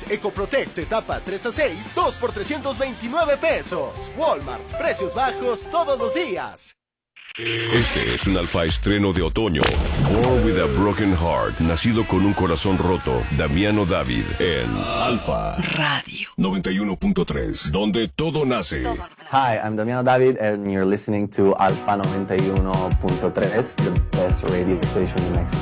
EcoProtect etapa 3 a 6, 2 por 329 pesos. Walmart, precios bajos todos los días. Este es un Alfa estreno de otoño. Born with a Broken Heart, nacido con un corazón roto, Damiano David, en Alfa Radio 91.3, donde todo nace. Hi, I'm Damiano David and you're listening to Alfa 91.3, the best radio station in Mexico.